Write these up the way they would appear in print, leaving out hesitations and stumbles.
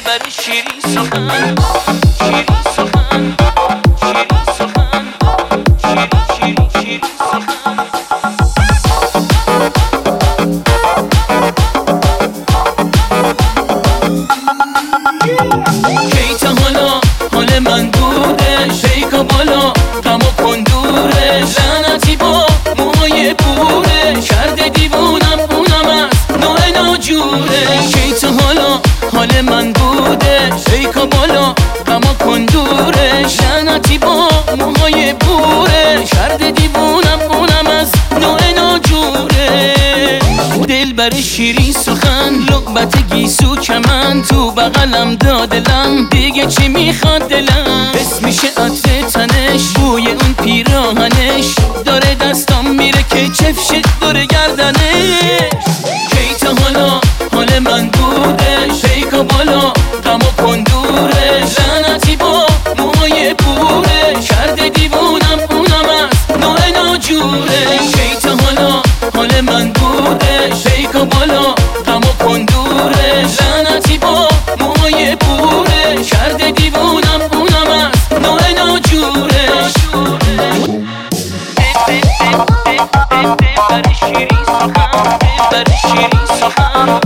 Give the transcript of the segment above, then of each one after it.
دلبر شیرین سخن، شیرین سخن، شیرین سخن، شیرین شیرین سخن. کی تا حالا حال من بودش، شیکا بالا غم و کندورش، لعنتی با موهای بوره، کرده دیوونم اونم از نوع ناجورش. کی تا حالا حال من بودش، شیکا بالا غم و کندورش، لعنتی با موهای بوره، کرده دیوونم اونم از نوع ناجورش. دلبر شیرین سخن، لعبت گیسو کمن، تو بغلم دادلم، دیگه چی میخواد دلم؟ حس میشه عطر تنش، بوی اون پیراهنش، داره دستام میره که چفشه داره گردنش. کی تا حالا حال من بودش، شیکا بالا غم و کندورش، لعنتی با موهای بوره، کرده دیوونم اونم از نوع ناجورش. کی تا حالا حال من بودش، شیکا بالا غم و کندورش، لعنتی با موهای بوره، کرده دیوونم اونم از نوع ناجورش. دلبر شیرین سخن، دلبر شیرین سخن،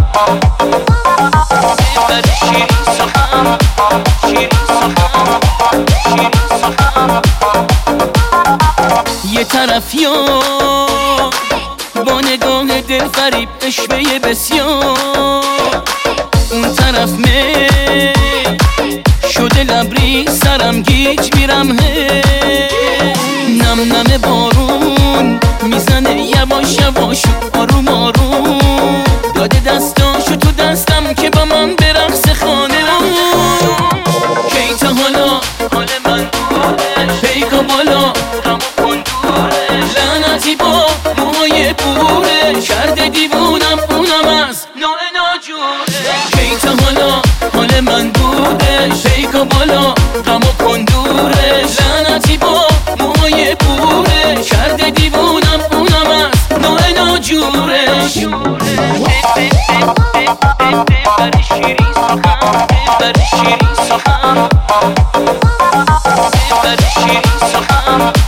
دلبر شیرین سخن، شیرین سخن، شیرین سخن. یه طرفیار با نگاه دل فریب عشوه بسیار، اون طرف شده لبری سرم گیج میرم نم نم بارون میزنه یواش یواش آروم آروم، داده دستاشو تو دستم که با من برقص خانه. کی تا حالا حال من بوده، شیکا بالا غم و کندورش، لعنتی با موهای بوره، کرده دیوونم اونم از نوع ناجورش. کی تا حالا حال من بوده، شیکا بالا غم و کندورش، لعنتی با موهای بوره، کرده دیوونم اونم از نوع ناجورش. دلبر شیرین سخن، دلبر شیرین سخن، دلبر شیرین سخن.